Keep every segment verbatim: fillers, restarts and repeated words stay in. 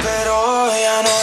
pero ya no.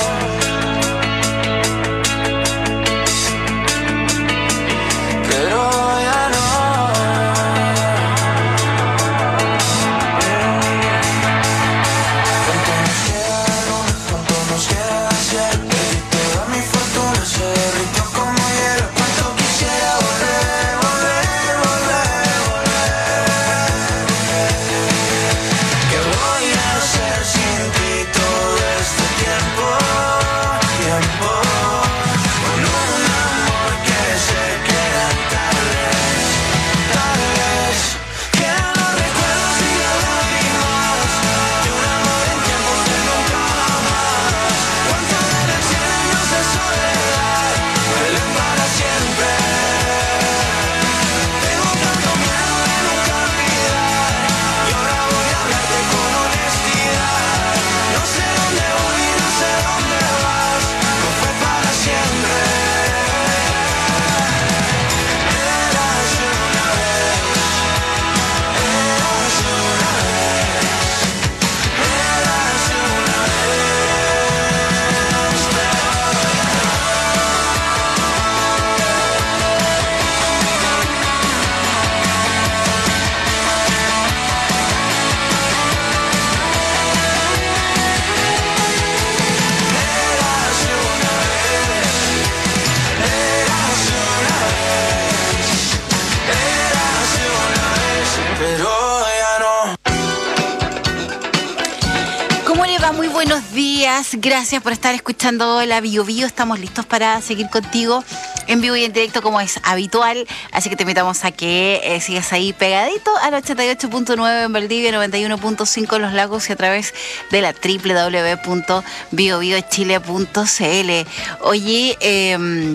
Gracias por estar escuchando la Bio Bio. Estamos listos para seguir contigo en vivo y en directo como es habitual. Así que te invitamos a que eh, sigas ahí pegadito al ochenta y ocho punto nueve en Valdivia, noventa y uno punto cinco en Los Lagos y a través de la doble u doble u doble u punto bio bio chile punto c l. Oye, eh,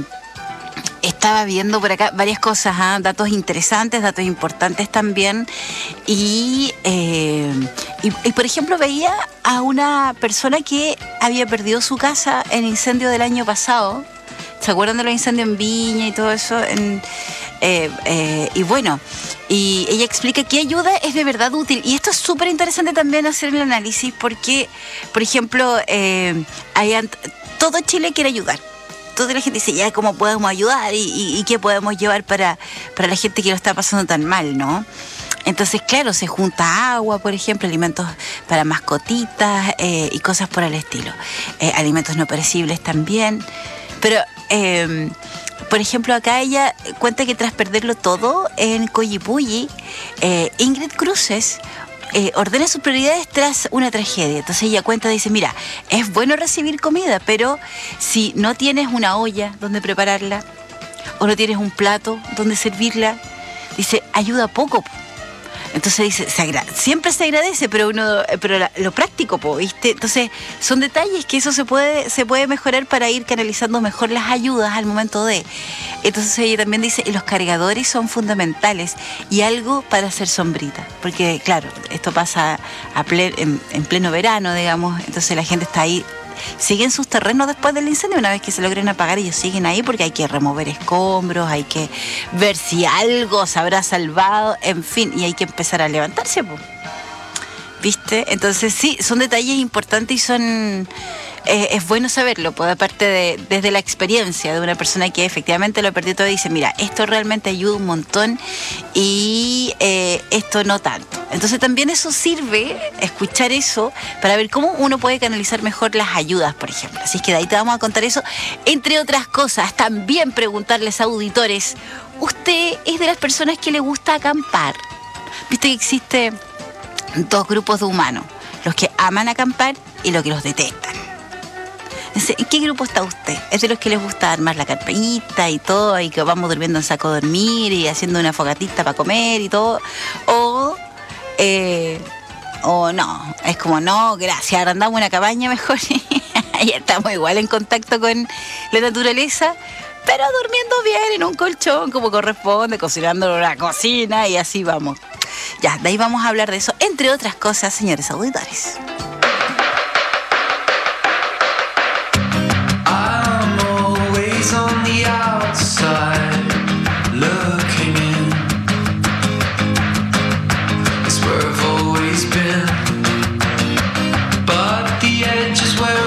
estaba viendo por acá varias cosas, ¿eh? Datos interesantes, datos importantes también. Y, eh, y, y, por ejemplo, veía a una persona que había perdido su casa en incendio del año pasado. ¿Se acuerdan de los incendios en Viña y todo eso? En, eh, eh, y bueno, y ella explica que ayuda es de verdad útil. Y esto es súper interesante también hacer el análisis porque, por ejemplo, eh, hay, todo Chile quiere ayudar. Toda la gente dice, ya, ¿cómo podemos ayudar? ¿Y, y, y qué podemos llevar para, para la gente que lo está pasando tan mal, no? Entonces, claro, se junta agua, por ejemplo, alimentos para mascotitas eh, y cosas por el estilo. Eh, alimentos no perecibles también. Pero, eh, por ejemplo, acá ella cuenta que tras perderlo todo en Coyipulli, eh, Ingrid Cruces Eh, ordena sus prioridades tras una tragedia. Entonces ella cuenta, dice, mira, es bueno recibir comida, pero si no tienes una olla donde prepararla o no tienes un plato donde servirla, dice, ayuda poco. Entonces dice, se agra- siempre se agradece, pero uno, pero la, lo práctico, po, ¿viste? Entonces son detalles que eso se puede, se puede mejorar para ir canalizando mejor las ayudas al momento de. Entonces ella también dice, los cargadores son fundamentales y algo para hacer sombrita, porque claro, esto pasa a ple- en, en pleno verano, digamos, entonces la gente está ahí. Siguen sus terrenos después del incendio, una vez que se logren apagar, ellos siguen ahí porque hay que remover escombros, hay que ver si algo se habrá salvado, en fin, y hay que empezar a levantarse, pues. ¿Viste? Entonces sí, son detalles importantes y son eh, es bueno saberlo, pues aparte de desde la experiencia de una persona que efectivamente lo perdió todo y dice, mira, esto realmente ayuda un montón y eh, esto no tanto. Entonces también eso sirve, escuchar eso, para ver cómo uno puede canalizar mejor las ayudas, por ejemplo. Así que de ahí te vamos a contar eso, entre otras cosas. También preguntarles a auditores, ¿usted es de las personas que le gusta acampar? ¿Viste que existe dos grupos de humanos, los que aman acampar y los que los detestan? ¿En qué grupo está usted? ¿Es de los que les gusta armar la carpita y todo, y que vamos durmiendo en saco de dormir y haciendo una fogatita para comer y todo? ¿O, eh, o no? Es como, no, gracias, arrendamos una cabaña mejor y estamos igual en contacto con la naturaleza, pero durmiendo bien en un colchón como corresponde, cocinando en una cocina y así vamos. Ya, de ahí vamos a hablar de eso, entre otras cosas, señores auditores. I'm always on the outside, looking in. It's where I've always been, but the edge is where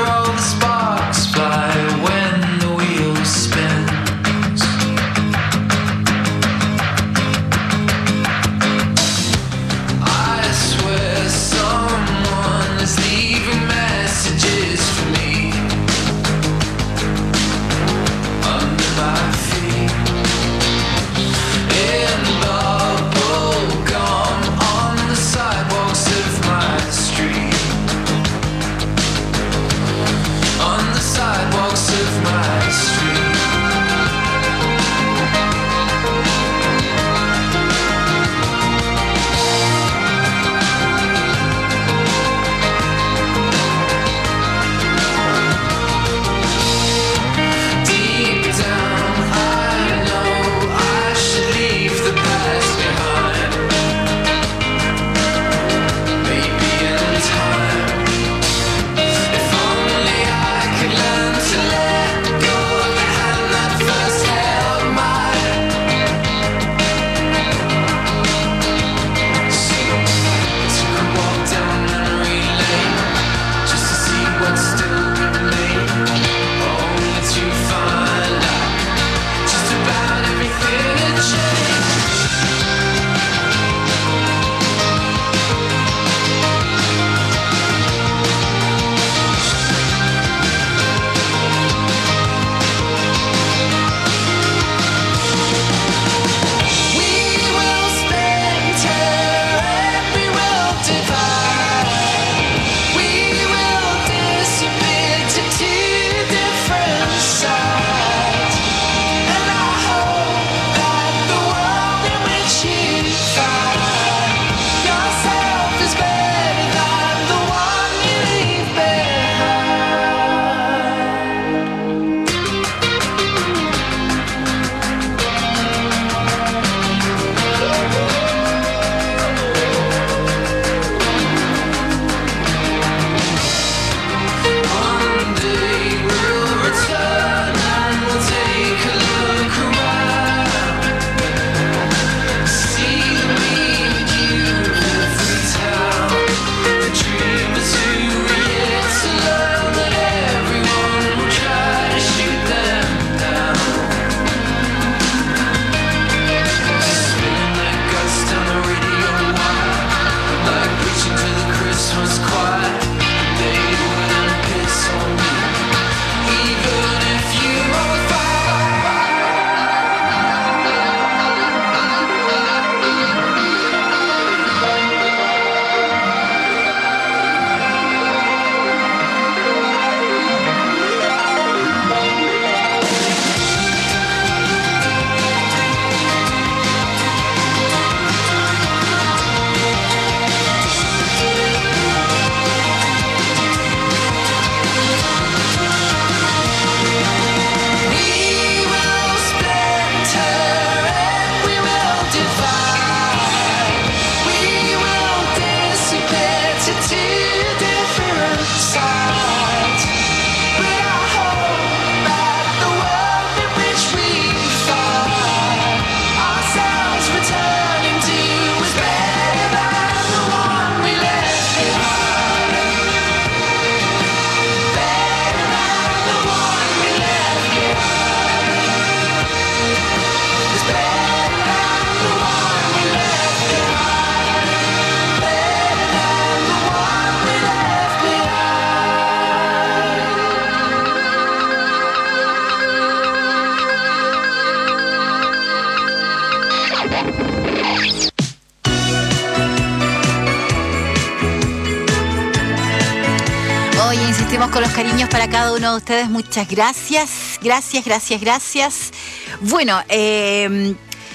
Partimos con los cariños para cada uno de ustedes. Muchas gracias, gracias, gracias, gracias. Bueno, eh,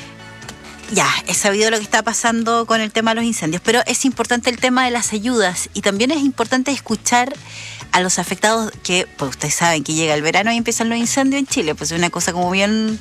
ya, he sabido lo que está pasando con el tema de los incendios, pero es importante el tema de las ayudas y también es importante escuchar a los afectados que, pues ustedes saben que llega el verano y empiezan los incendios en Chile, pues es una cosa como bien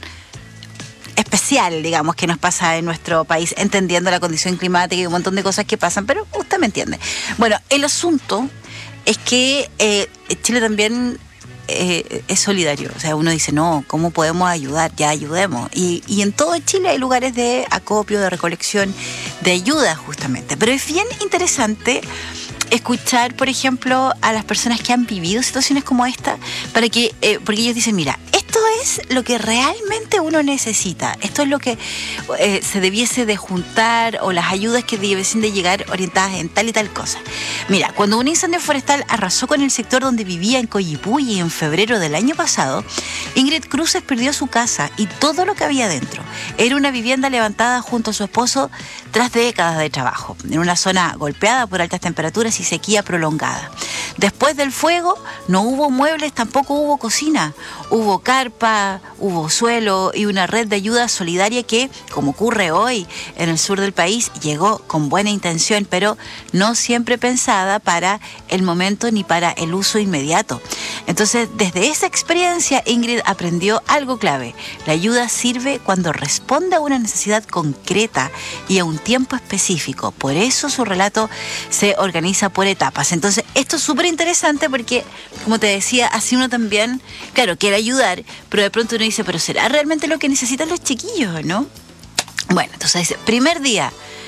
especial, digamos, que nos pasa en nuestro país, entendiendo la condición climática y un montón de cosas que pasan, pero usted me entiende. Bueno, el asunto es que eh, Chile también eh, es solidario. O sea, uno dice, no, ¿cómo podemos ayudar? Ya ayudemos. Y, y en todo Chile hay lugares de acopio, de recolección, de ayuda justamente. Pero es bien interesante escuchar, por ejemplo, a las personas que han vivido situaciones como esta, para que, eh, porque ellos dicen, mira, esto es lo que realmente uno necesita, esto es lo que eh, se debiese de juntar, o las ayudas que debiesen de llegar orientadas en tal y tal cosa. Mira, cuando un incendio forestal arrasó con el sector donde vivía en Coyipulli en febrero del año pasado, Ingrid Cruces perdió su casa y todo lo que había dentro. Era una vivienda levantada junto a su esposo tras décadas de trabajo, en una zona golpeada por altas temperaturas y sequía prolongada. Después del fuego no hubo muebles, tampoco hubo cocina. Hubo carpa, hubo suelo y una red de ayuda solidaria que, como ocurre hoy en el sur del país, llegó con buena intención, pero no siempre pensada para el momento ni para el uso inmediato. Entonces, desde esa experiencia, Ingrid aprendió algo clave. La ayuda sirve cuando responde a una necesidad concreta y a un tiempo específico. Por eso su relato se organiza por etapas. Entonces, esto es súper interesante porque, como te decía, así uno también, claro, quiere ayudar, pero de pronto uno dice, pero ¿será realmente lo que necesitan los chiquillos, no? Bueno, entonces dice, primer día,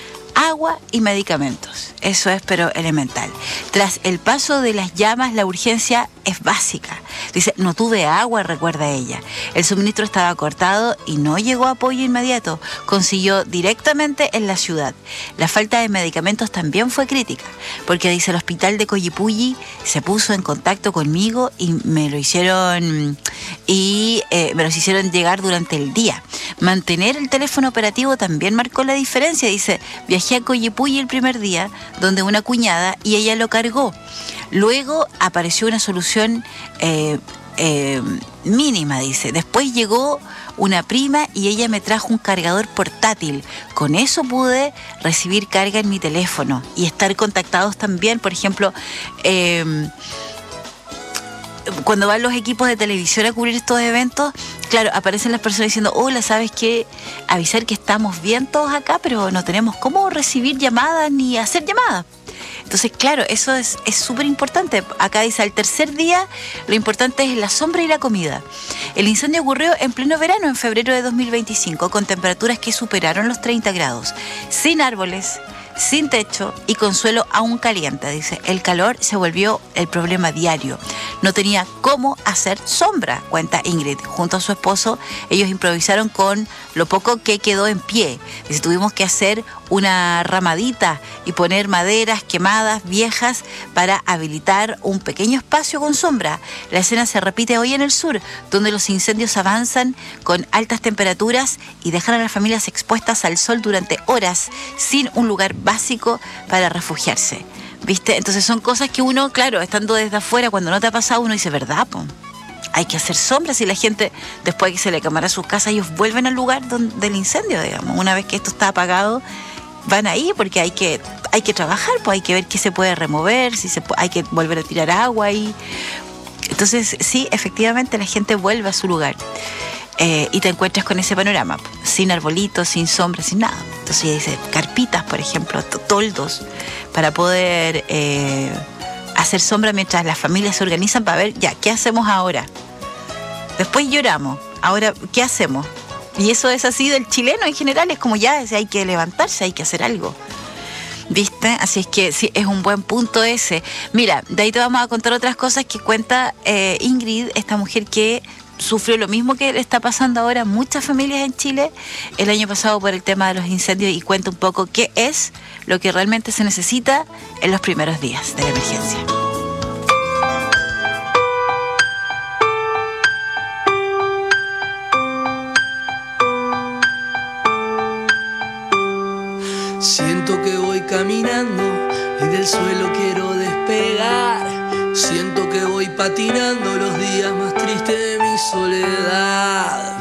agua y medicamentos. Eso es, pero elemental. Tras el paso de las llamas, la urgencia es básica. Dice, no tuve agua, recuerda ella. El suministro estaba cortado y no llegó apoyo inmediato. Consiguió directamente en la ciudad. La falta de medicamentos también fue crítica, porque dice, el hospital de Coyipulli se puso en contacto conmigo y me lo hicieron y eh, me los hicieron llegar durante el día. Mantener el teléfono operativo también marcó la diferencia. Dice, viajé a Coyipulli el primer día, donde una cuñada, y ella lo cargó. Luego apareció una solución eh, eh, mínima, dice. Después llegó una prima y ella me trajo un cargador portátil. Con eso pude recibir carga en mi teléfono y estar contactados también, por ejemplo, eh, cuando van los equipos de televisión a cubrir estos eventos, claro, aparecen las personas diciendo, hola, ¿sabes qué? Avisar que estamos bien todos acá, pero no tenemos cómo recibir llamadas ni hacer llamadas. Entonces, claro, eso es es súper importante. Acá dice, al tercer día, lo importante es la sombra y la comida. El incendio ocurrió en pleno verano, en febrero de dos mil veinticinco, con temperaturas que superaron los treinta grados, sin árboles, sin techo y con suelo aún caliente. Dice, el calor se volvió el problema diario. No tenía cómo hacer sombra, cuenta Ingrid. Junto a su esposo, ellos improvisaron con lo poco que quedó en pie. Dice, tuvimos que hacer una ramadita y poner maderas quemadas, viejas, para habilitar un pequeño espacio con sombra. La escena se repite hoy en el sur, donde los incendios avanzan con altas temperaturas y dejan a las familias expuestas al sol durante horas, sin un lugar básico para refugiarse. ¿Viste? Entonces son cosas que uno, claro, estando desde afuera, cuando no te ha pasado, uno dice, ¿verdad, po? Hay que hacer sombras, y la gente, después de que se le quemara sus casas, ellos vuelven al lugar donde, del incendio, digamos. Una vez que esto está apagado, van ahí porque hay que, hay que trabajar, pues hay que ver qué se puede remover, si se puede, hay que volver a tirar agua y entonces sí, efectivamente la gente vuelve a su lugar. Eh, y te encuentras con ese panorama, sin arbolitos, sin sombra, sin nada. Entonces ella dice, carpitas, por ejemplo, toldos, para poder eh, hacer sombra mientras las familias se organizan para ver, ya, ¿qué hacemos ahora? Después lloramos, ahora, ¿qué hacemos? Y eso es así del chileno en general, es como ya, hay que levantarse, hay que hacer algo. ¿Viste? Así es que sí, es un buen punto ese. Mira, de ahí te vamos a contar otras cosas que cuenta eh, Ingrid, esta mujer que sufrió lo mismo que le está pasando ahora a muchas familias en Chile el año pasado por el tema de los incendios, y cuenta un poco qué es lo que realmente se necesita en los primeros días de la emergencia. Siento que voy caminando y del suelo quiero despegar. Siento que voy patinando los días más tristes de mi soledad.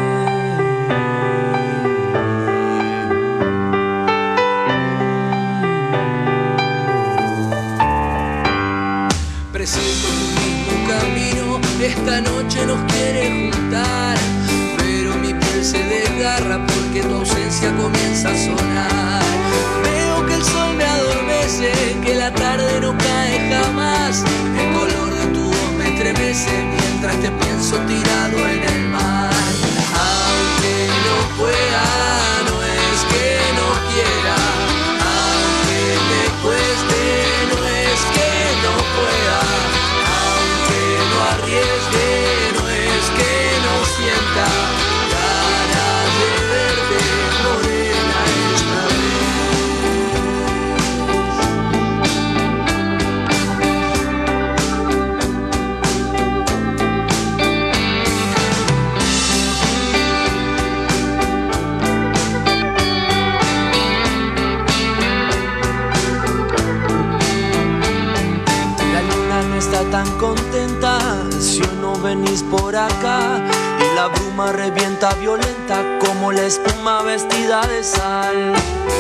Presiento tu mismo camino, esta noche nos quiere juntar, pero mi piel se desgarra porque tu ausencia comienza a sonar. Veo que el sol me adormece, que la tarde no cae jamás, el color de tu voz me estremece mientras te pienso tirado en el mar. Aunque no pueda, no es que no quiera, aunque me cueste, no es que no pueda, aunque no arriesgue, no es que no sienta ganas de verte morena esta vez. La luna no está tan contenta si hoy no venís por acá, y la bruma revienta violenta como la espuma vestida de sal.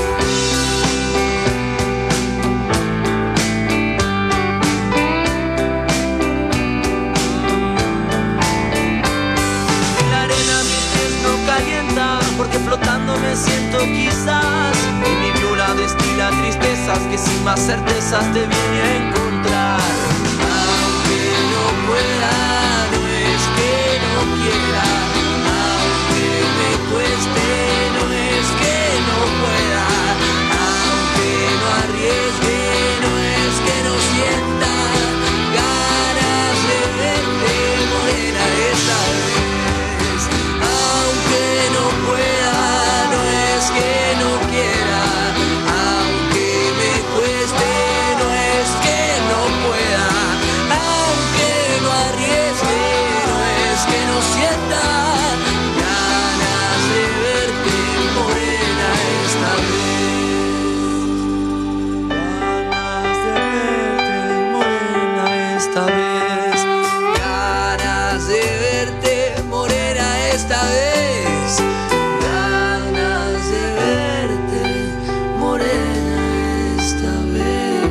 En la arena mis pies no calientan porque flotando me siento quizás, y mi viola destila tristezas que sin más certezas te viene a encontrar. Aunque no pueda, no es que no quiera, aunque me cueste, no es que no pueda, aunque no arriesgue, no es que no sienta ganas de verte morena esta vez. Aunque no pueda, no es que no quiera, aunque me cueste, no es que no pueda, aunque no arriesgue, no es que no sienta ganas de verte morena esta vez. Ganas de verte morena esta vez. Ganas de verte morena esta vez. Ganas de verte morena esta vez.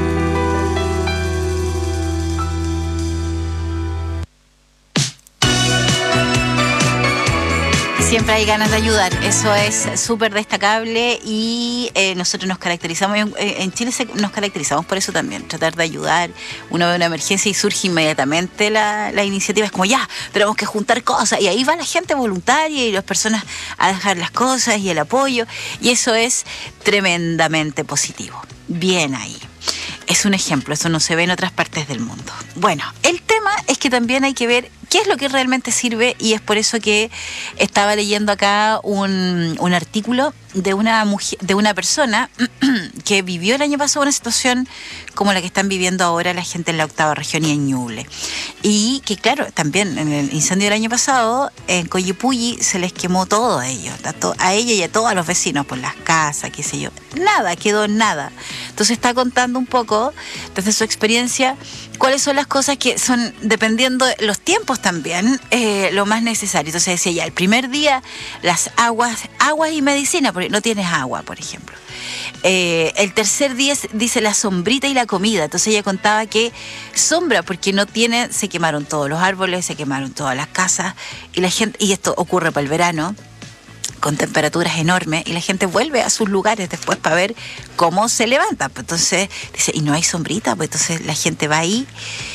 Siempre hay ganas de ayudar, eso es súper destacable y eh, nosotros nos caracterizamos, en, en Chile se, nos caracterizamos por eso también, tratar de ayudar. Uno ve una emergencia y surge inmediatamente la, la iniciativa, es como ya, tenemos que juntar cosas, y ahí va la gente voluntaria y las personas a dejar las cosas y el apoyo, y eso es tremendamente positivo. Bien ahí. Es un ejemplo, eso no se ve en otras partes del mundo. Bueno, el tema es que también hay que ver qué es lo que realmente sirve, y es por eso que estaba leyendo acá un, un artículo de una mujer, de una persona que vivió el año pasado una situación como la que están viviendo ahora la gente en la octava región y en Ñuble. Y que claro, también en el incendio del año pasado, en Coyipulli se les quemó todo a ellos, a, to- a ella y a todos los vecinos, por las casas, qué sé yo. Nada, quedó nada. Entonces está contando un poco, desde su experiencia, cuáles son las cosas que son, dependiendo de los tiempos también, eh, lo más necesario. Entonces decía ya, el primer día, las aguas, aguas y medicina, porque no tienes agua, por ejemplo. Eh, el tercer día dice la sombrita y la comida. Entonces ella contaba que sombra, porque no tiene, se quemaron todos los árboles, se quemaron todas las casas, y la gente, y esto ocurre para el verano, con temperaturas enormes, y la gente vuelve a sus lugares después para ver cómo se levanta. Pues entonces dice, y no hay sombrita, pues entonces la gente va ahí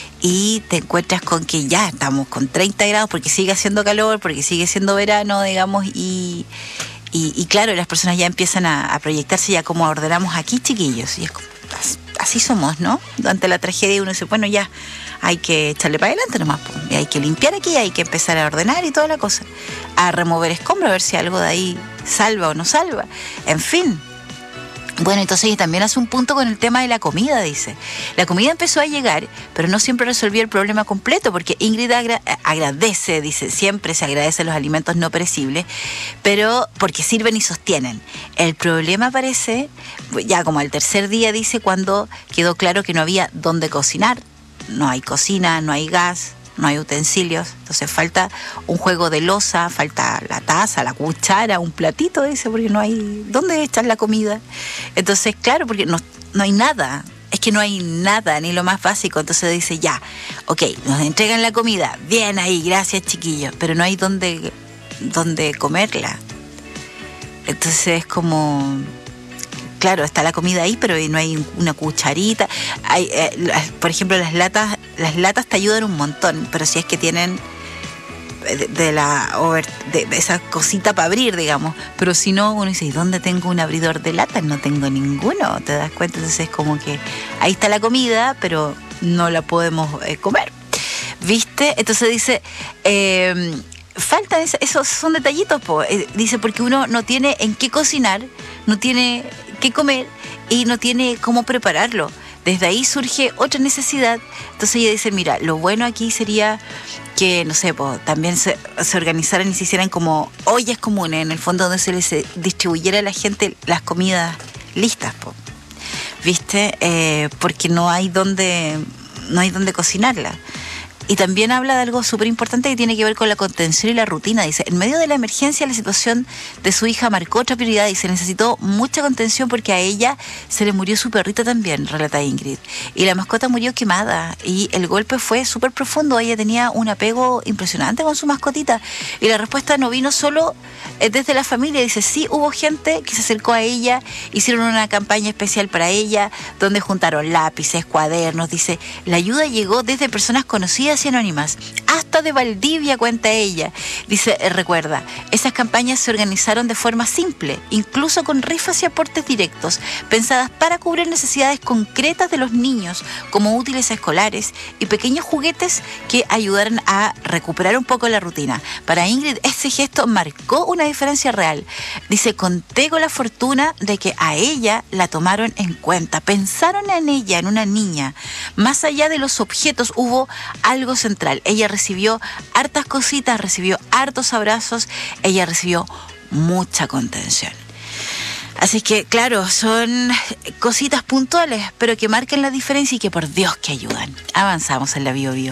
y te encuentras con que ya estamos con treinta grados porque sigue haciendo calor, porque sigue siendo verano, digamos, y, y, y claro, las personas ya empiezan a, a proyectarse ya como ordenamos aquí, chiquillos, y es como, así somos, ¿no? Ante la tragedia uno dice, bueno, ya hay que echarle para adelante nomás, pues, y hay que limpiar aquí, hay que empezar a ordenar y toda la cosa, a remover escombros, a ver si algo de ahí salva o no salva, en fin. Bueno, entonces ella también hace un punto con el tema de la comida, dice. La comida empezó a llegar, pero no siempre resolvió el problema completo, porque Ingrid agra- agradece, dice, siempre se agradecen los alimentos no perecibles, pero porque sirven y sostienen. El problema aparece ya como al tercer día, dice, cuando quedó claro que no había dónde cocinar no hay cocina, no hay gas, no hay utensilios, entonces falta un juego de loza, falta la taza, la cuchara, un platito ese, porque no hay dónde echar la comida. Entonces, claro, porque no, no hay nada, es que no hay nada, ni lo más básico. Entonces dice, ya, ok, nos entregan la comida, bien ahí, gracias chiquillos, pero no hay dónde, dónde comerla. Entonces es como... Claro, está la comida ahí, pero no hay una cucharita. Hay, eh, por ejemplo, las latas, las latas te ayudan un montón, pero si es que tienen de, de la over, de, de esa cosita para abrir, digamos. Pero si no, uno dice, ¿y dónde tengo un abridor de latas? No tengo ninguno, ¿te das cuenta? Entonces es como que ahí está la comida, pero no la podemos eh, comer. ¿Viste? Entonces dice... Eh, faltan esos son detallitos, po. Eh, dice, porque uno no tiene en qué cocinar, no tiene qué comer y no tiene cómo prepararlo. Desde ahí surge otra necesidad. Entonces ella dice, mira, lo bueno aquí sería que, no sé, po, también se, se organizaran y se hicieran como ollas comunes, en el fondo, donde se les distribuyera a la gente las comidas listas, po. ¿Viste? Eh, porque no hay donde, no hay donde cocinarla. Y también habla de algo súper importante que tiene que ver con la contención y la rutina. Dice, en medio de la emergencia, la situación de su hija marcó otra prioridad y se necesitó mucha contención porque a ella se le murió su perrita también, relata Ingrid. Y la mascota murió quemada y el golpe fue súper profundo. Ella tenía un apego impresionante con su mascotita. Y la respuesta no vino solo desde la familia. Dice, sí, hubo gente que se acercó a ella, hicieron una campaña especial para ella, donde juntaron lápices, cuadernos. Dice, la ayuda llegó desde personas conocidas y anónimas, hasta de Valdivia, cuenta ella. Dice, eh, recuerda, esas campañas se organizaron de forma simple, incluso con rifas y aportes directos, pensadas para cubrir necesidades concretas de los niños, como útiles escolares y pequeños juguetes que ayudaran a recuperar un poco la rutina. Para Ingrid, ese gesto marcó una diferencia real. Dice, conté con la fortuna de que a ella la tomaron en cuenta, pensaron en ella, en una niña. Más allá de los objetos, hubo algo central. Ella recibió hartas cositas, recibió hartos abrazos, ella recibió mucha contención. Así que, claro, son cositas puntuales, pero que marcan la diferencia y que por Dios que ayudan. Avanzamos en la Bio Bio.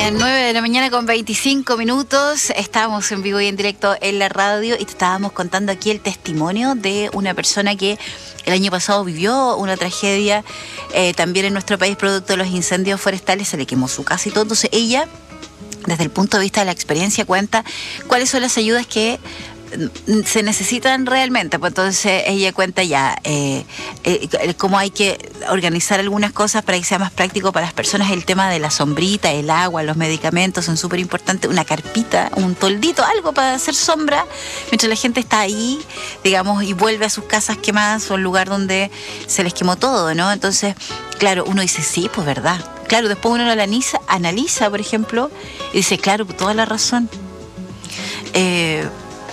Bien, nueve de la mañana con veinticinco minutos. Estamos en vivo y en directo en la radio y te estábamos contando aquí el testimonio de una persona que el año pasado vivió una tragedia eh, también en nuestro país producto de los incendios forestales. Se le quemó su casa y todo. Entonces ella, desde el punto de vista de la experiencia, cuenta cuáles son las ayudas que se necesitan realmente. Pues entonces ella cuenta ya eh, eh, cómo hay que organizar algunas cosas para que sea más práctico para las personas. El tema de la sombrita, el agua, los medicamentos son súper importantes. Una carpita, un toldito, algo para hacer sombra mientras la gente está ahí, digamos, y vuelve a sus casas quemadas o el lugar donde se les quemó todo, ¿no? Entonces, claro, uno dice, sí, pues verdad. Claro, después uno lo analiza, analiza, por ejemplo, y dice, claro, pues toda la razón. Eh...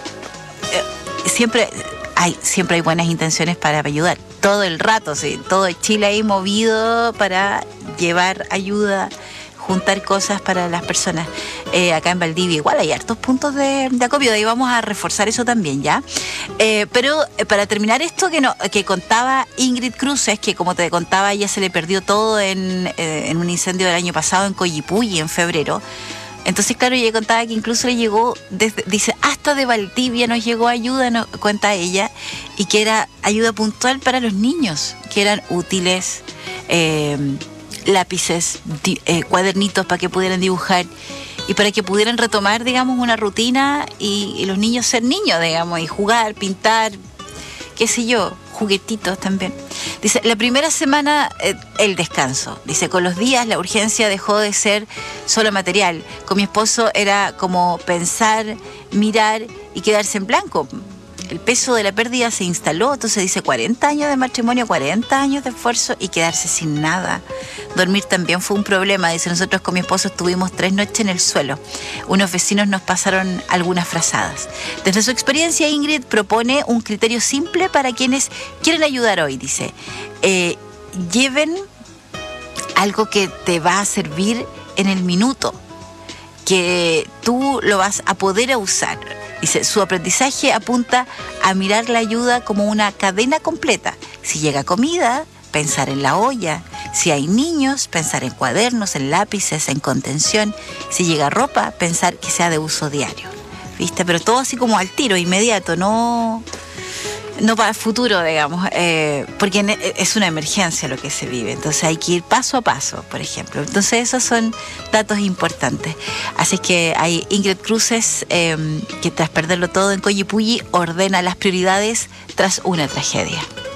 Siempre hay, siempre hay buenas intenciones para ayudar, todo el rato, sí, todo Chile ahí movido para llevar ayuda, juntar cosas para las personas. Eh, acá en Valdivia igual hay hartos puntos de, de acopio, de ahí vamos a reforzar eso también, ¿ya? Eh, pero eh, para terminar esto que, no, que contaba Ingrid Cruces, que como te contaba, ella se le perdió todo en, eh, en un incendio del año pasado en Coyipulli en febrero. Entonces, claro, ella contaba que incluso le llegó, desde, dice, hasta de Valdivia nos llegó ayuda, no, cuenta ella, y que era ayuda puntual para los niños, que eran útiles, eh, lápices, di, eh, cuadernitos para que pudieran dibujar y para que pudieran retomar, digamos, una rutina y, y los niños ser niños, digamos, y jugar, pintar, qué sé yo, juguetitos también. Dice, la primera semana, eh, el descanso. Dice, con los días la urgencia dejó de ser solo material. Con mi esposo era como pensar, mirar y quedarse en blanco. El peso de la pérdida se instaló, entonces dice, cuarenta años de matrimonio, cuarenta años de esfuerzo y quedarse sin nada. Dormir también fue un problema. Dice, nosotros con mi esposo estuvimos tres noches en el suelo. Unos vecinos nos pasaron algunas frazadas. Desde su experiencia, Ingrid propone un criterio simple para quienes quieren ayudar hoy. Dice, eh, lleven algo que te va a servir en el minuto, que tú lo vas a poder usar. Dice, su aprendizaje apunta a mirar la ayuda como una cadena completa. Si llega comida, pensar en la olla. Si hay niños, pensar en cuadernos, en lápices, en contención. Si llega ropa, pensar que sea de uso diario. ¿Viste? Pero todo así como al tiro, inmediato, no, no para el futuro, digamos, eh, porque es una emergencia lo que se vive. Entonces hay que ir paso a paso, por ejemplo. Entonces esos son datos importantes. Así que hay Ingrid Cruces, eh, que tras perderlo todo en Coyipulli, ordena las prioridades tras una tragedia.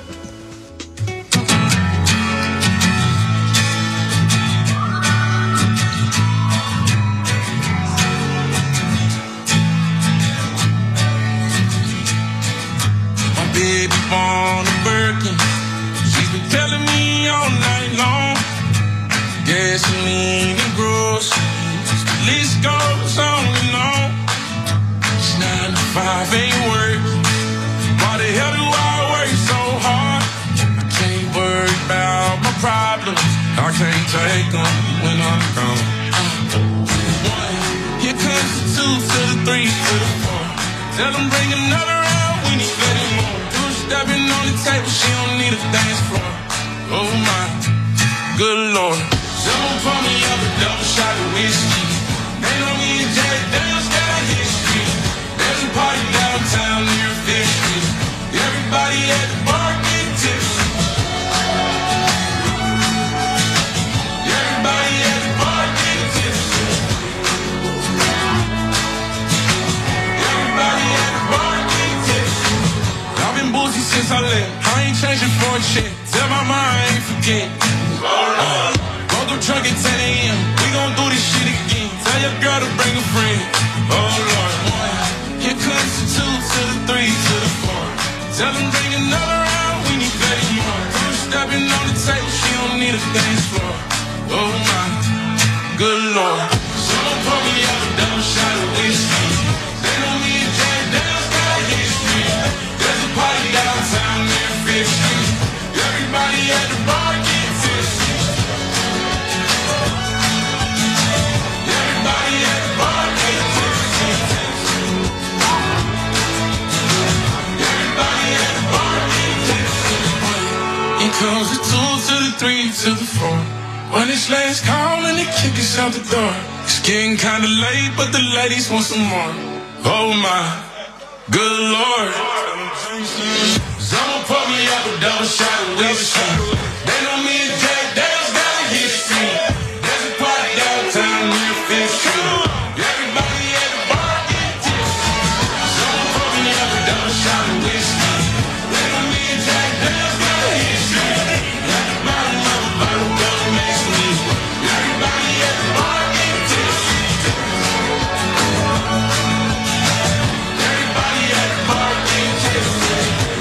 Baby born a Birkin, she's been telling me all night long. Gasoline and groceries, the list goes on and on. It's nine to five, ain't working. Why the hell do I work so hard? I can't worry about my problems, I can't take them when I'm gone. One, here comes the two to the three to the four. Tell them bring another round, we need plenty more. Stepping on the table, she don't need a dance floor. Oh my, good Lord. Someone pour me up a double shot of whiskey. They know me and Jack Daniels got a history. There's a party downtown near Fifth Street. Everybody at the bar get tipsy. Everybody at the bar get tipsy. Everybody at the bar get tipsy. I've been boozy since I left. I ain't changing for a check. Tell my mom I ain't forget. Uh, woke up drunk at ten a.m. We gon' do this shit again. Tell your girl to bring a friend. Oh Lord. One. Here comes the two to the three to the four. Tell them bring another round. We need thirty more. Two stepping on the table. She don't need a dance floor. Oh my, good Lord. Someone pour me up a double shot of whiskey. They know me and Jack Daniels got a history. There's a party downtown near Fifth Street. Everybody at the bar get tipsy. Everybody at the bar get tipsy. Everybody at the bar get tipsy. Here comes the two to the three to the four. When it's last call and they kick us out the door. It's getting kinda late, but the ladies want some more. Oh my, good lord. Someone pour me up a double shot of whiskey. They know me and Jack Daniels got a history. There's a party downtown near Fifth Street. Everybody at the bar get tipsy. Someone pour me up a double shot of whiskey. They know me and Jack Daniels got a history. Like the bottom of a bottle doesn't make me. Everybody at the bar get tipsy. Everybody at the bar get tipsy.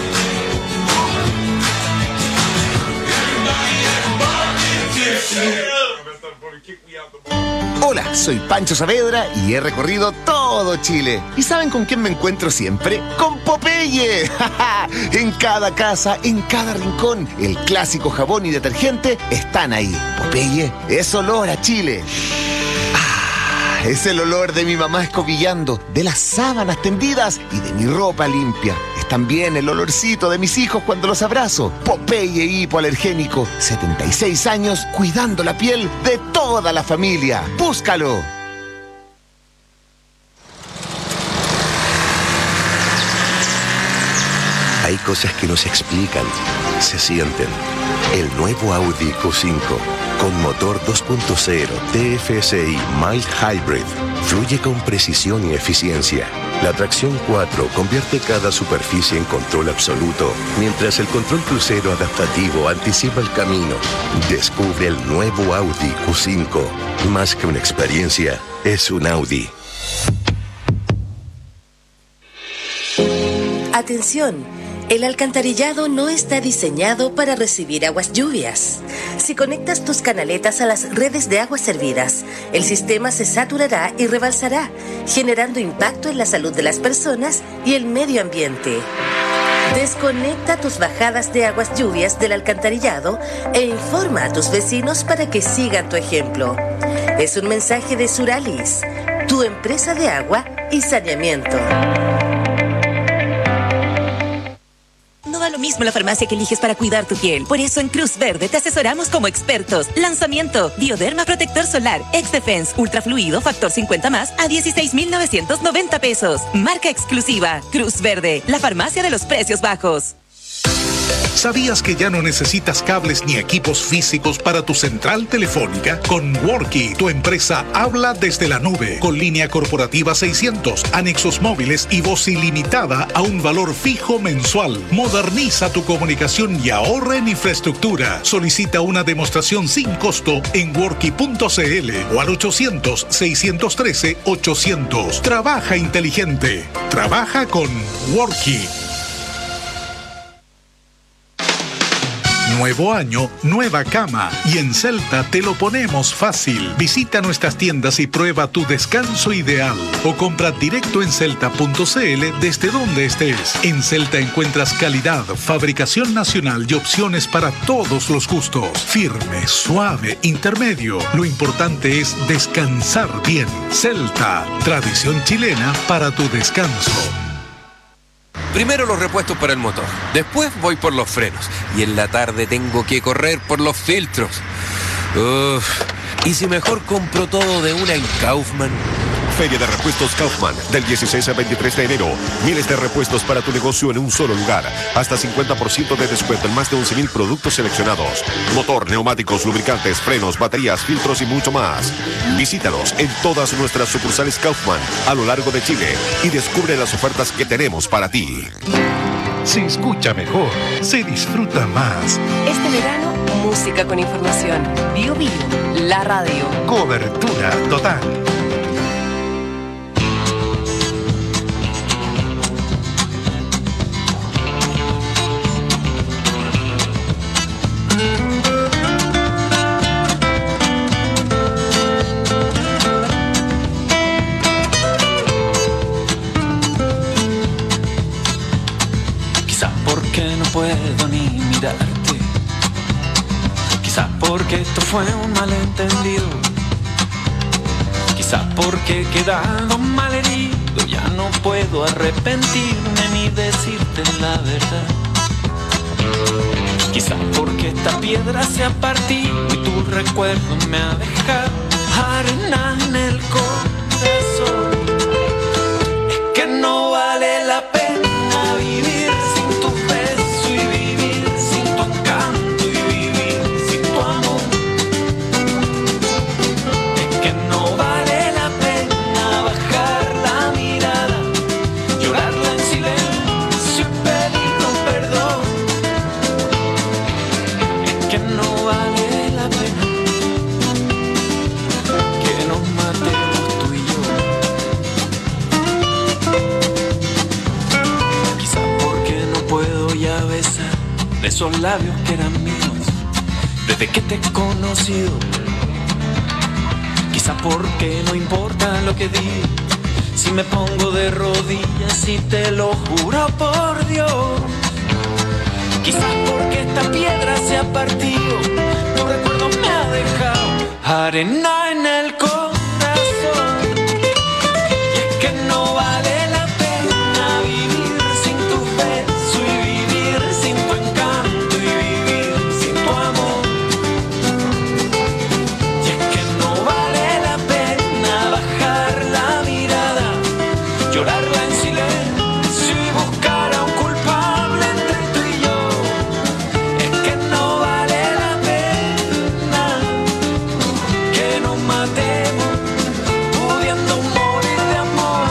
Hola, soy Pancho Saavedra y he recorrido todo Chile. ¿Y saben con quién me encuentro siempre? ¡Con Popeye! En cada casa, en cada rincón, el clásico jabón y detergente están ahí. Popeye es olor a Chile. Ah, es el olor de mi mamá escobillando, de las sábanas tendidas y de mi ropa limpia. Es también el olorcito de mis hijos cuando los abrazo. Popeye hipoalergénico, setenta y seis años cuidando la piel de toda la familia. ¡Búscalo! Hay cosas que no se explican, se sienten. El nuevo Audi Q cinco, con motor dos punto cero T F S I Mild Hybrid, fluye con precisión y eficiencia. La tracción cuatro convierte cada superficie en control absoluto, mientras el control crucero adaptativo anticipa el camino. Descubre el nuevo Audi Q cinco. Más que una experiencia, es un Audi. Atención. El alcantarillado no está diseñado para recibir aguas lluvias. Si conectas tus canaletas a las redes de aguas servidas, el sistema se saturará y rebalsará, generando impacto en la salud de las personas y el medio ambiente. Desconecta tus bajadas de aguas lluvias del alcantarillado e informa a tus vecinos para que sigan tu ejemplo. Es un mensaje de Suralis, tu empresa de agua y saneamiento. No da lo mismo la farmacia que eliges para cuidar tu piel. Por eso en Cruz Verde te asesoramos como expertos. Lanzamiento: Bioderma Protector Solar X-Defense Ultra Fluido Factor cincuenta más a dieciséis mil novecientos noventa pesos. Marca exclusiva. Cruz Verde, la farmacia de los precios bajos. ¿Sabías que ya no necesitas cables ni equipos físicos para tu central telefónica? Con Worky, tu empresa habla desde la nube, con línea corporativa seiscientos, anexos móviles y voz ilimitada a un valor fijo mensual. Moderniza tu comunicación y ahorra en infraestructura. Solicita una demostración sin costo en worky punto c l o al ochocientos, seiscientos trece, ochocientos. Trabaja inteligente. Trabaja con Worky. Nuevo año, nueva cama. Y en Celta te lo ponemos fácil. Visita nuestras tiendas y prueba tu descanso ideal. O compra directo en celta punto c l desde donde estés. En Celta encuentras calidad, fabricación nacional y opciones para todos los gustos. Firme, suave, intermedio. Lo importante es descansar bien. Celta, tradición chilena para tu descanso. Primero los repuestos para el motor, después voy por los frenos y en la tarde tengo que correr por los filtros. Uf, ¿y si mejor compro todo de una en Kaufman? Feria de Repuestos Kaufman, del dieciséis al veintitrés de enero. Miles de repuestos para tu negocio en un solo lugar. Hasta cincuenta por ciento de descuento en más de once mil productos seleccionados. Motor, neumáticos, lubricantes, frenos, baterías, filtros y mucho más. Visítanos en todas nuestras sucursales Kaufman a lo largo de Chile y descubre las ofertas que tenemos para ti. Se escucha mejor, se disfruta más. Este verano, música con información. Bio Bio, la radio. Cobertura total. puedo ni mirarte. Quizá porque esto fue un malentendido. Quizá porque he quedado mal herido. Ya no puedo arrepentirme ni decirte la verdad. Quizá porque esta piedra se ha partido y tu recuerdo me ha dejado arena en el corazón. Es que no vale la pena vivir sin tu beso y vivir sin tu encanto y vivir sin tu amor. Es que no vale la pena bajar la mirada, llorarla en silencio y pedir un perdón. Es que no vale la pena que nos matemos tú y yo. Quizás porque no puedo ya besar de esos labios que eran míos desde que te he conocido. Quizás porque no importa lo que diga si me pongo de rodillas y te lo juro por Dios. Quizás porque esta piedra se ha partido, tu recuerdo me ha dejado arena en el corazón. Y es que no vale la pena vivir sin tu beso y vivir sin tu encanto y vivir sin tu amor. Y es que no vale la pena bajar la mirada, llorarla en silencio y buscar a un culpable entre tú y yo. Es que no vale la pena que nos matemos pudiendo morir de amor.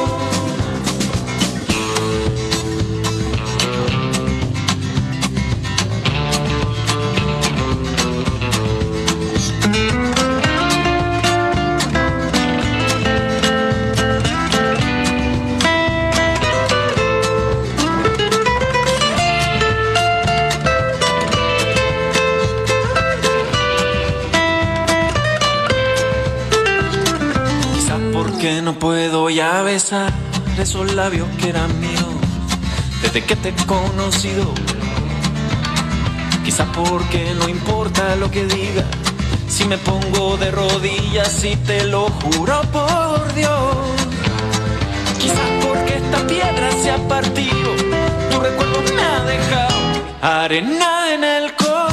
Quizás porque no puedo ya besar esos labios que eran míos desde que te he conocido. Quizás porque no importa lo que diga si me pongo de rodillas y te lo juro por Dios. Quizás porque esta piedra se ha partido, tu recuerdo me ha dejado arena en el corazón.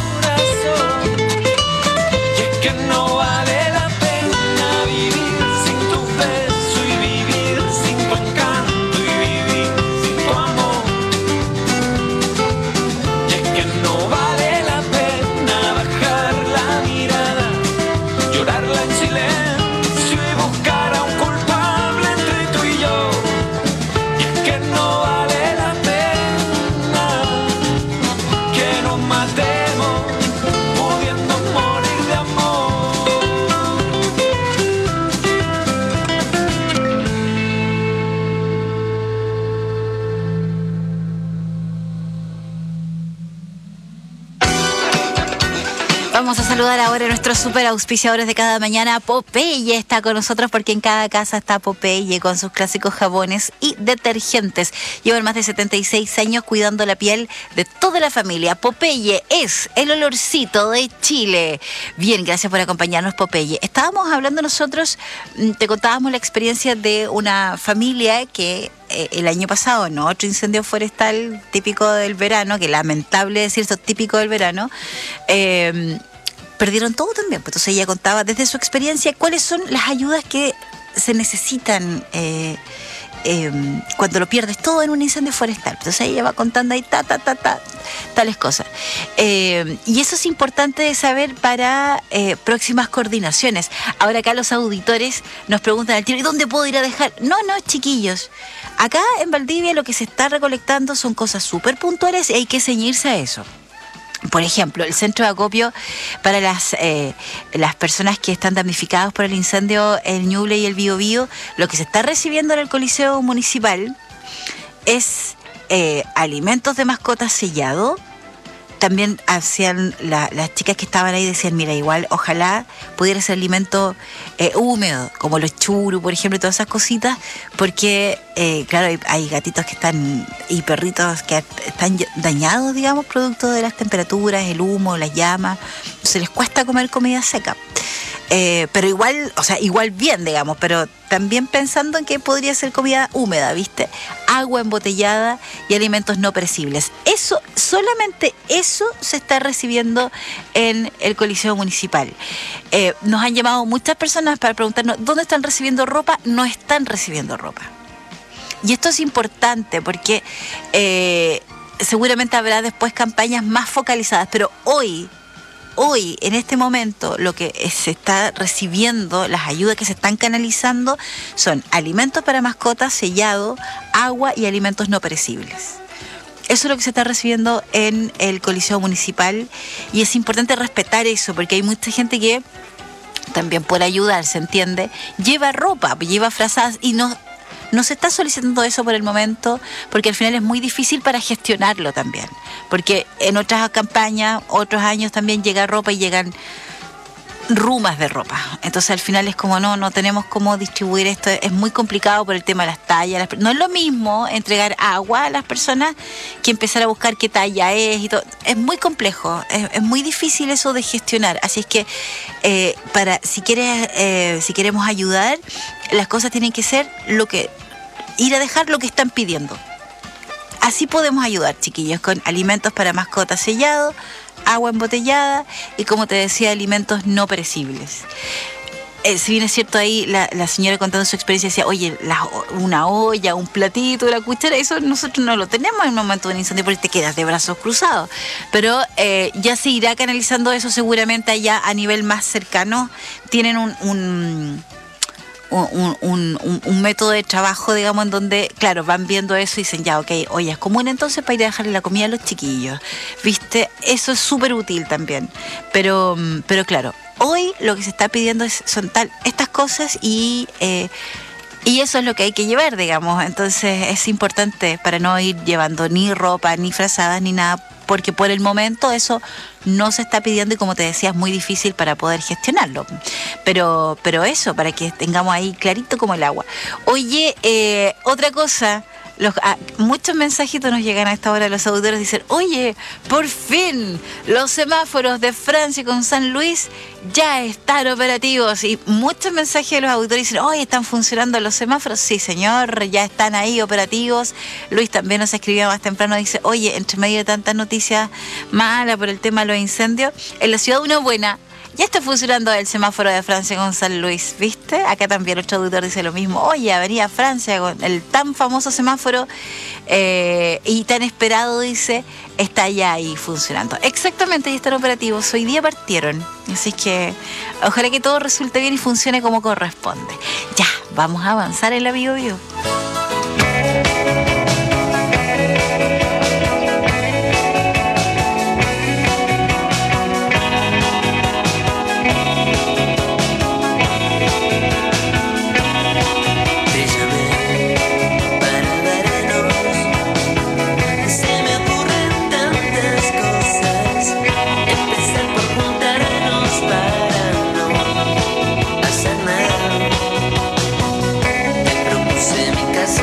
Y es que no vale la pena vivir sin tu beso y vivir sin tu encanto y vivir sin tu amor. Y es que no vale la pena bajar la mirada, llorarla en silencio y buscar a un culpable entre tú y yo. Y es que no vale la pena que nos matemos pudiendo morir de amor. Vamos a saludar ahora a nuestros super auspiciadores de cada mañana. Popeye está con nosotros porque en cada casa está Popeye con sus clásicos jabones y detergentes. Llevan más de setenta y seis años cuidando la piel de toda la familia. Popeye es el olorcito de Chile. Bien, gracias por acompañarnos, Popeye. Estábamos hablando nosotros, mm, te contábamos la experiencia de una familia que eh, el año pasado, ¿no? Otro incendio forestal típico del verano, que lamentable decir esto, típico del verano, eh, perdieron todo también. Pues entonces ella contaba desde su experiencia cuáles son las ayudas que se necesitan eh, eh, cuando lo pierdes todo en un incendio forestal. Entonces ella va contando ahí ta, ta, ta, ta, tales cosas. Eh, y eso es importante de saber para eh, próximas coordinaciones. Ahora acá los auditores nos preguntan al tiro, ¿y dónde puedo ir a dejar? No, no, chiquillos. Acá en Valdivia lo que se está recolectando son cosas súper puntuales y hay que ceñirse a eso. Por ejemplo, el centro de acopio para las eh, las personas que están damnificadas por el incendio en Ñuble y el Biobío, lo que se está recibiendo en el Coliseo Municipal es eh, alimentos de mascotas sellados. También hacían la, las chicas que estaban ahí decían, mira, igual ojalá pudiera ser alimento eh, húmedo, como los churros, por ejemplo, y todas esas cositas, porque eh, claro, hay, hay gatitos que están y perritos que están dañados, digamos, producto de las temperaturas, el humo, las llamas, se les cuesta comer comida seca. Eh, pero igual, o sea, igual bien, digamos, pero también pensando en que podría ser comida húmeda, ¿viste? Agua embotellada y alimentos no perecibles. Eso, solamente eso se está recibiendo en el Coliseo Municipal. Eh, nos han llamado muchas personas para preguntarnos dónde están recibiendo ropa. No están recibiendo ropa. Y esto es importante porque eh, seguramente habrá después campañas más focalizadas, pero hoy... Hoy, en este momento, lo que se está recibiendo, las ayudas que se están canalizando, son alimentos para mascotas, sellado, agua y alimentos no perecibles. Eso es lo que se está recibiendo en el Coliseo Municipal y es importante respetar eso porque hay mucha gente que también por ayudar, se entiende, lleva ropa, lleva frazadas y no... No se está solicitando eso por el momento porque al final es muy difícil para gestionarlo también. Porque en otras campañas, otros años también llega ropa y llegan rumas de ropa. Entonces al final es como no, no tenemos cómo distribuir esto. Es muy complicado por el tema de las tallas. Las, no es lo mismo entregar agua a las personas que empezar a buscar qué talla es y todo. Es muy complejo, es, es muy difícil eso de gestionar. Así es que eh, para si quieres, eh, si queremos ayudar, las cosas tienen que ser lo que ir a dejar lo que están pidiendo. Así podemos ayudar, chiquillos, con alimentos para mascotas sellados, agua embotellada y, como te decía, alimentos no perecibles. Eh, si bien es cierto ahí la, la señora contando su experiencia decía, oye, la, una olla, un platito, la cuchara, eso nosotros no lo tenemos en el momento de un incendio porque te quedas de brazos cruzados. Pero eh, ya se irá canalizando eso seguramente allá a nivel más cercano. Tienen un... un Un, un, un, un método de trabajo, digamos, en donde, claro, van viendo eso y dicen, ya, ok, oye, es común entonces para ir a dejarle la comida a los chiquillos, ¿viste? Eso es súper útil también, pero, pero claro, hoy lo que se está pidiendo es, son tal, estas cosas y... Eh, Y eso es lo que hay que llevar, digamos. Entonces es importante para no ir llevando ni ropa, ni frazadas, ni nada, porque por el momento eso no se está pidiendo y, como te decía, es muy difícil para poder gestionarlo. Pero, pero eso, para que tengamos ahí clarito como el agua. Oye, eh, otra cosa... Los, ah, muchos mensajitos nos llegan a esta hora. Los auditores dicen, oye, por fin los semáforos de Francia con San Luis ya están operativos. Y muchos mensajes de los auditores dicen, oye, ¿están funcionando los semáforos? Sí, señor, ya están ahí operativos. Luis también nos escribía más temprano, dice, oye, entre medio de tantas noticias malas por el tema de los incendios, en la ciudad Una Buena ya está funcionando el semáforo de Francia con San Luis, ¿viste? Acá también otro auditor dice lo mismo. Oye, Avenida Francia con el tan famoso semáforo eh, y tan esperado, dice, está ya ahí funcionando. Exactamente, ya están operativos. Hoy día partieron. Así que ojalá que todo resulte bien y funcione como corresponde. Ya, vamos a avanzar en la Bio Bio. Casa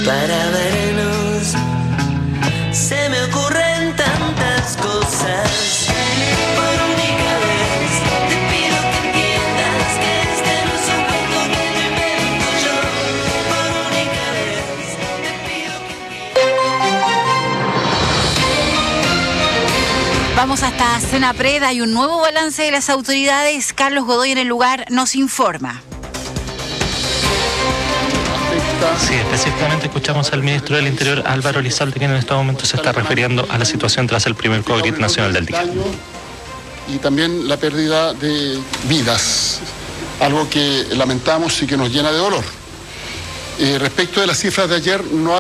para vernos. Se me ocurren tantas cosas. Por única vez te pido que entiendas que este no es un cuento que me invento yo. Por única vez te pido que entiendas. Vamos hasta Senapred. Hay un nuevo balance de las autoridades. Carlos Godoy en el lugar nos informa. Sí, específicamente escuchamos al ministro del Interior, Álvaro Elizalde, quien en estos momentos se está refiriendo a la situación tras el primer COVID nacional del día. Y también la pérdida de vidas, algo que lamentamos y que nos llena de dolor. Eh, respecto de las cifras de ayer, no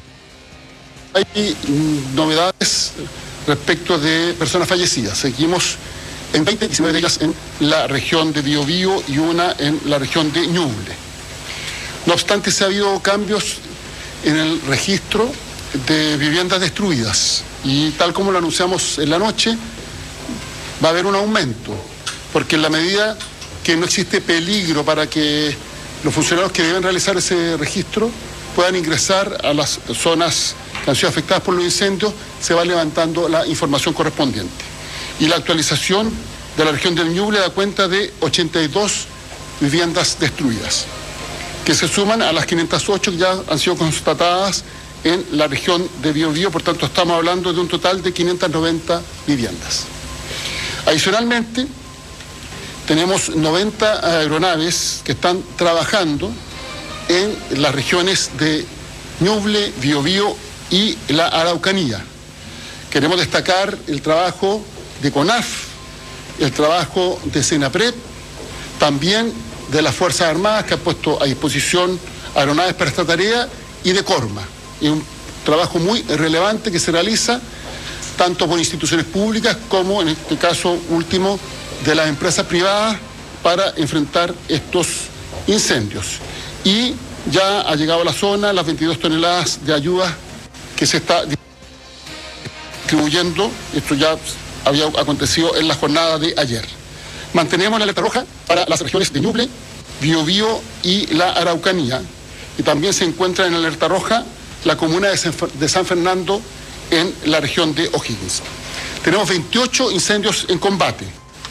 hay novedades respecto de personas fallecidas. Seguimos en veinte, diecinueve de ellas en la región de Biobío y una en la región de Ñuble. No obstante, se ha habido cambios en el registro de viviendas destruidas y tal como lo anunciamos en la noche, va a haber un aumento, porque en la medida que no existe peligro para que los funcionarios que deben realizar ese registro puedan ingresar a las zonas que han sido afectadas por los incendios, se va levantando la información correspondiente. Y la actualización de la región del Ñuble da cuenta de ochenta y dos viviendas destruidas, que se suman a las quinientas ocho que ya han sido constatadas en la región de Biobío. Por tanto, estamos hablando de un total de quinientas noventa viviendas. Adicionalmente, tenemos noventa aeronaves que están trabajando en las regiones de Ñuble, Biobío y la Araucanía. Queremos destacar el trabajo de CONAF, el trabajo de Senapred, también de las Fuerzas Armadas, que han puesto a disposición aeronaves para esta tarea, y de Corma. Es un trabajo muy relevante que se realiza tanto por instituciones públicas como, en este caso último, de las empresas privadas para enfrentar estos incendios. Y ya ha llegado a la zona las veintidós toneladas de ayuda que se está distribuyendo. Esto ya había acontecido en la jornada de ayer. Mantenemos la alerta roja para las regiones de Ñuble, Biobío y la Araucanía. Y también se encuentra en alerta roja la comuna de San Fernando en la región de O'Higgins. Tenemos veintiocho incendios en combate.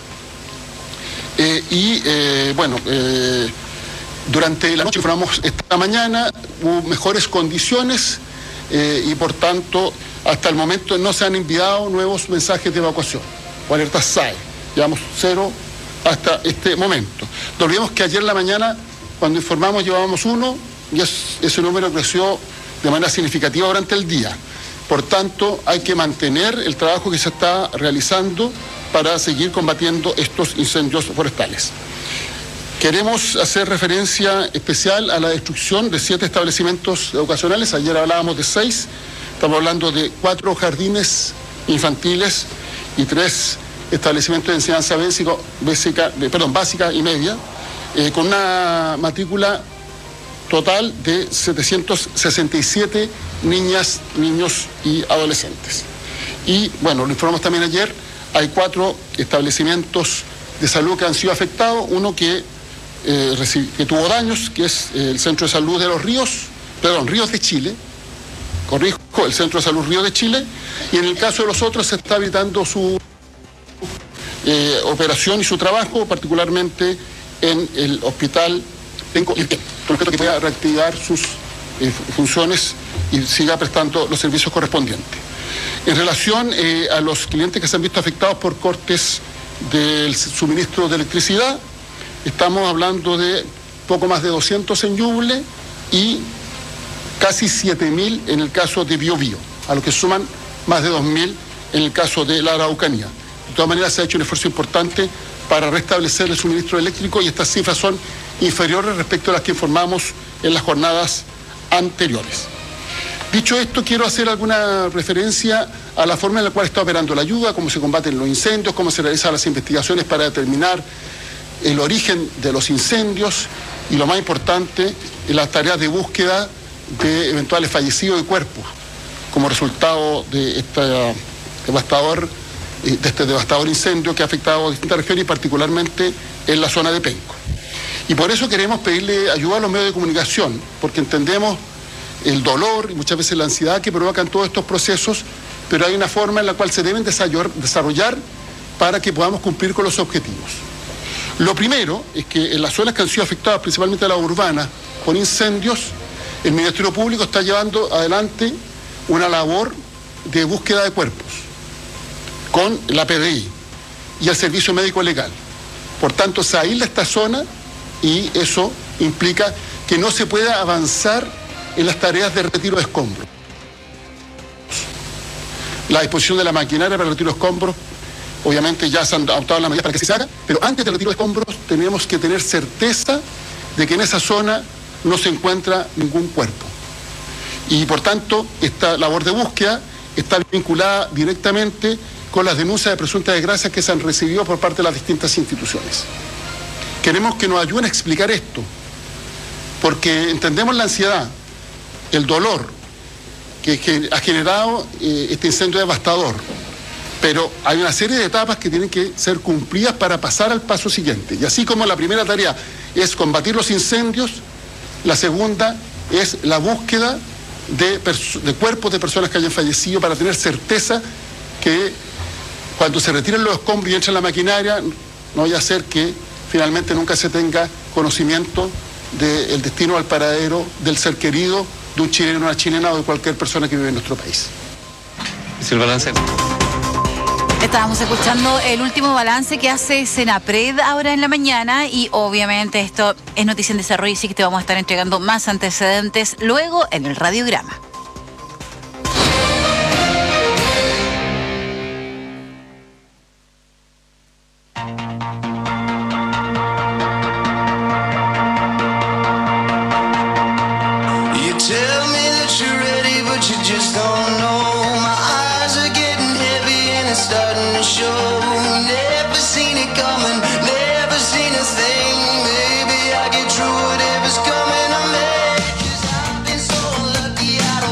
Eh, y eh, bueno, eh, durante la noche informamos esta mañana, hubo mejores condiciones eh, y por tanto hasta el momento no se han enviado nuevos mensajes de evacuación o alertas S A E. Llevamos cero hasta este momento. No olvidemos que ayer en la mañana, cuando informamos, llevábamos uno y es, ese número creció de manera significativa durante el día. Por tanto, hay que mantener el trabajo que se está realizando para seguir combatiendo estos incendios forestales. Queremos hacer referencia especial a la destrucción de siete establecimientos educacionales. Ayer hablábamos de seis. Estamos hablando de cuatro jardines infantiles y tres establecimientos de enseñanza básica, básica, perdón, básica y media, eh, con una matrícula total de setecientos sesenta y siete niñas, niños y adolescentes. Y bueno, lo informamos también ayer, hay cuatro establecimientos de salud que han sido afectados, uno que, eh, recibi- que tuvo daños, que es eh, el Centro de Salud de los Ríos, perdón, Ríos de Chile, corrijo, el Centro de Salud Río de Chile, y en el caso de los otros se está habilitando su eh, operación y su trabajo, particularmente en el hospital Penco y con respecto a que pueda reactivar sus eh, funciones y siga prestando los servicios correspondientes. En relación eh, a los clientes que se han visto afectados por cortes del suministro de electricidad, estamos hablando de poco más de doscientos en Ñuble y casi siete mil en el caso de Biobío, a lo que suman más de dos mil en el caso de la Araucanía. De todas maneras, se ha hecho un esfuerzo importante para restablecer el suministro eléctrico y estas cifras son inferiores respecto a las que informamos en las jornadas anteriores. Dicho esto, quiero hacer alguna referencia a la forma en la cual está operando la ayuda, cómo se combaten los incendios, cómo se realizan las investigaciones para determinar el origen de los incendios y, lo más importante, las tareas de búsqueda de eventuales fallecidos y cuerpos como resultado de, esta devastador, de este devastador incendio que ha afectado a distintas regiones y particularmente en la zona de Penco. Y por eso queremos pedirle ayuda a los medios de comunicación, porque entendemos el dolor y muchas veces la ansiedad que provocan todos estos procesos, pero hay una forma en la cual se deben desarrollar para que podamos cumplir con los objetivos. Lo primero es que en las zonas que han sido afectadas, principalmente las urbanas, por incendios, el Ministerio Público está llevando adelante una labor de búsqueda de cuerpos con la P D I y el Servicio Médico Legal. Por tanto, se aísla esta zona y eso implica que no se pueda avanzar en las tareas de retiro de escombros. La disposición de la maquinaria para el retiro de escombros, obviamente ya se han adoptado las medidas para que se haga, pero antes del retiro de escombros tenemos que tener certeza de que en esa zona no se encuentra ningún cuerpo. Y por tanto, esta labor de búsqueda está vinculada directamente con las denuncias de presuntas desgracias que se han recibido por parte de las distintas instituciones. Queremos que nos ayuden a explicar esto, porque entendemos la ansiedad, el dolor que, que ha generado eh, este incendio devastador, pero hay una serie de etapas que tienen que ser cumplidas para pasar al paso siguiente. Y así como la primera tarea es combatir los incendios, la segunda es la búsqueda de, de cuerpos de personas que hayan fallecido para tener certeza que cuando se retiren los escombros y entren la maquinaria, no vaya a ser que finalmente nunca se tenga conocimiento del destino al paradero del ser querido de un chileno, una chilena o de cualquier persona que vive en nuestro país. ¿Es el balance? Estábamos escuchando el último balance que hace Senapred ahora en la mañana y obviamente esto es noticia en desarrollo y sí que te vamos a estar entregando más antecedentes luego en el radiograma. Maybe I get through whatever's coming. I'm mad 'cause I've been so lucky. I don't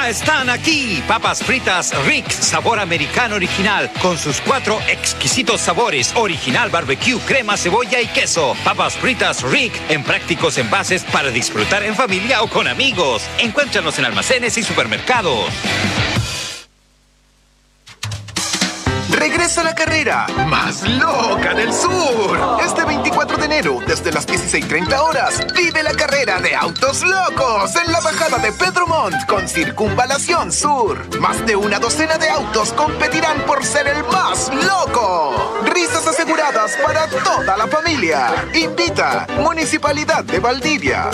Ya están aquí, papas fritas Rick, sabor americano original, con sus cuatro exquisitos sabores, original barbecue, crema, cebolla y queso. Papas fritas Rick, en prácticos envases para disfrutar en familia o con amigos. Encuéntranos en almacenes y supermercados. Regresa la carrera más loca del sur. Este veinticuatro de enero, desde las dieciséis treinta horas, vive la carrera de autos locos en la bajada de Pedro Montt con Circunvalación Sur. Más de una docena de autos competirán por ser el más loco. Risas aseguradas para toda la familia. Invita Municipalidad de Valdivia.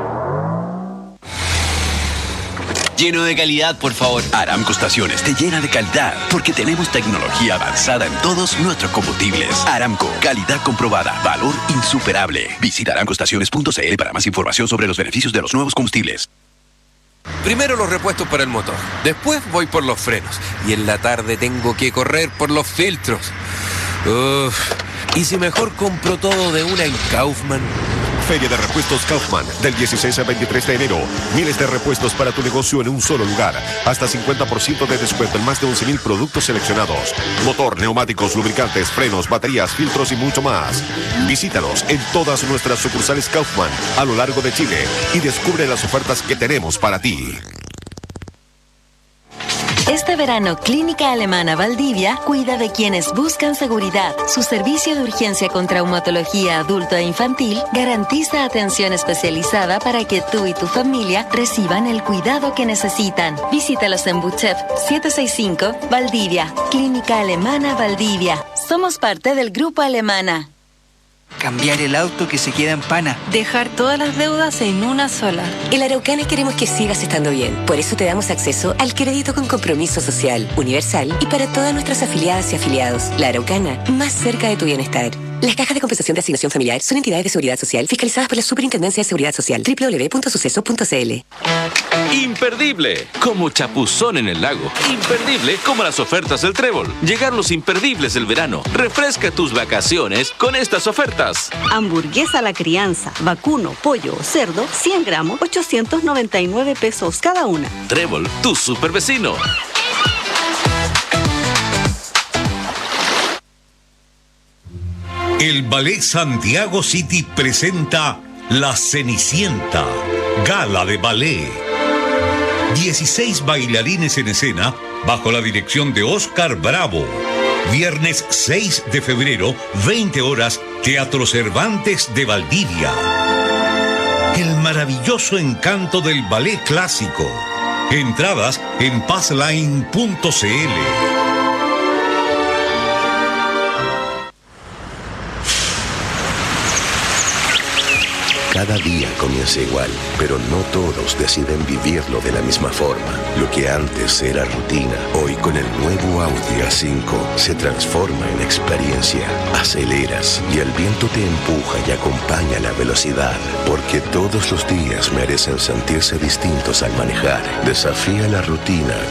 Lleno de calidad, por favor. Aramco Estaciones te llena de calidad porque tenemos tecnología avanzada en todos nuestros combustibles. Aramco, calidad comprobada, valor insuperable. Visita aramco estaciones punto c l para más información sobre los beneficios de los nuevos combustibles. Primero los repuestos para el motor, después voy por los frenos y en la tarde tengo que correr por los filtros. Uf. ¿Y si mejor compro todo de una en Kaufman? Feria de Repuestos Kaufman, del dieciséis al veintitrés de enero. Miles de repuestos para tu negocio en un solo lugar. Hasta cincuenta por ciento de descuento en más de once mil productos seleccionados. Motor, neumáticos, lubricantes, frenos, baterías, filtros y mucho más. Visítanos en todas nuestras sucursales Kaufman a lo largo de Chile y descubre las ofertas que tenemos para ti. Este verano, Clínica Alemana Valdivia cuida de quienes buscan seguridad. Su servicio de urgencia con traumatología adulto e infantil garantiza atención especializada para que tú y tu familia reciban el cuidado que necesitan. Visítalos en Buchef setecientos sesenta y cinco, Valdivia. Clínica Alemana Valdivia. Somos parte del Grupo Alemana. Cambiar el auto que se queda en pana. Dejar todas las deudas en una sola. En La Araucana queremos que sigas estando bien. Por eso te damos acceso al crédito con compromiso social, universal y para todas nuestras afiliadas y afiliados. La Araucana, más cerca de tu bienestar. Las cajas de compensación de asignación familiar son entidades de seguridad social fiscalizadas por la Superintendencia de Seguridad Social. doble u doble u doble u punto suceso punto c l. Imperdible, como chapuzón en el lago. Imperdible, como las ofertas del Trébol. Llegaron los imperdibles del verano. Refresca tus vacaciones con estas ofertas. Hamburguesa a la crianza, vacuno, pollo o cerdo, cien gramos, ochocientos noventa y nueve pesos cada una. Trébol, tu super vecino. El Ballet Santiago City presenta La Cenicienta, Gala de Ballet. dieciséis bailarines en escena bajo la dirección de Oscar Bravo. Viernes seis de febrero, veinte horas, Teatro Cervantes de Valdivia. El maravilloso encanto del ballet clásico. Entradas en passline punto c l. Cada día comienza igual, pero no todos deciden vivirlo de la misma forma. Lo que antes era rutina, hoy con el nuevo Audi A cinco se transforma en experiencia. Aceleras y el viento te empuja y acompaña la velocidad, porque todos los días merecen sentirse distintos al manejar. Desafía la rutina